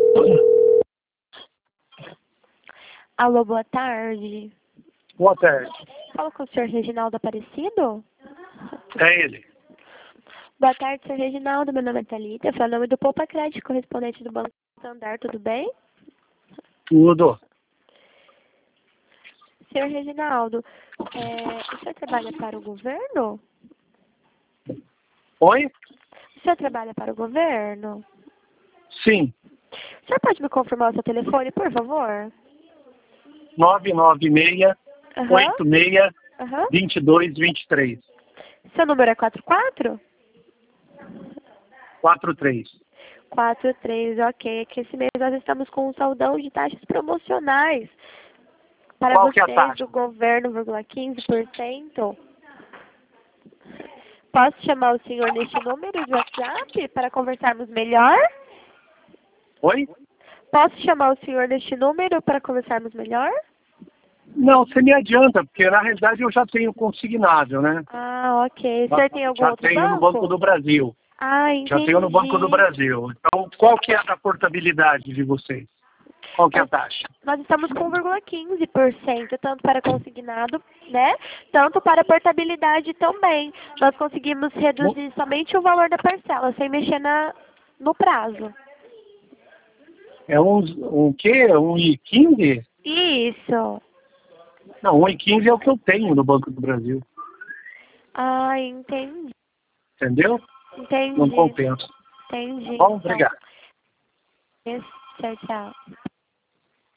Alô, boa tarde. Boa tarde. Fala com o senhor Reginaldo Aparecido? É ele. Boa tarde, senhor Reginaldo. Meu nome é Thalita. Eu falo em nome do Poupa Crédito, correspondente do Banco Santander. Tudo bem? Tudo. Senhor Reginaldo, o senhor trabalha para o governo? Oi? O senhor trabalha para o governo? Sim. O senhor pode me confirmar o seu telefone, por favor? 996 Aham. 86 Aham. 2223 Seu número é 44? 43. 43, ok. É que esse mês nós estamos com um saldão de taxas promocionais para Qual que é a vocês taxa? do governo, 15%. Posso chamar o senhor neste número de WhatsApp para conversarmos melhor? Oi? Posso chamar o senhor neste número para conversarmos melhor? Não, você me adianta, porque na realidade eu já tenho consignado, né? Ah, ok. O senhor tem algum Já outro tenho no Banco banco? do Brasil. Ah, Já tenho no Banco do entendi. Brasil. Então, qual que é a portabilidade de vocês? Qual que é a taxa? Nós estamos com 1,15%, tanto para consignado, né? Tanto para portabilidade também. Nós conseguimos reduzir somente o valor da parcela, sem mexer no prazo. É um quê? 1,15? Isso. Não, 1,15 é o que eu tenho no Banco do Brasil. Ah, entendi. Entendeu? Entendi. Não compensa. Entendi. Bom, Então, obrigado. tchau, tchau.